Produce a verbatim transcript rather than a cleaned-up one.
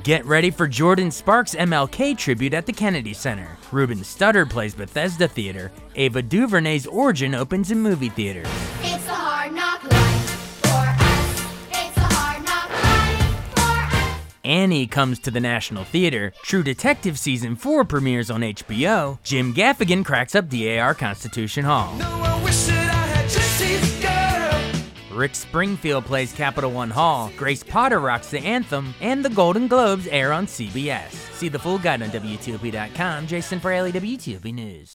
Get ready for Jordan Sparks' M L K tribute at the Kennedy Center. Ruben Studdard plays Bethesda Theater. Ava DuVernay's Origin opens in movie theaters. It's a hard knock life for us. It's a hard knock life for us. Annie comes to the National Theater. True Detective Season four premieres on H B O. Jim Gaffigan cracks up D A R Constitution Hall. No, I wish that I had Jesse's girl. Rick Springfield plays Capital One Hall. Grace Potter rocks the anthem. And the Golden Globes air on C B S. See the full guide on W T O P dot com. Jason Fraley, W T O P News.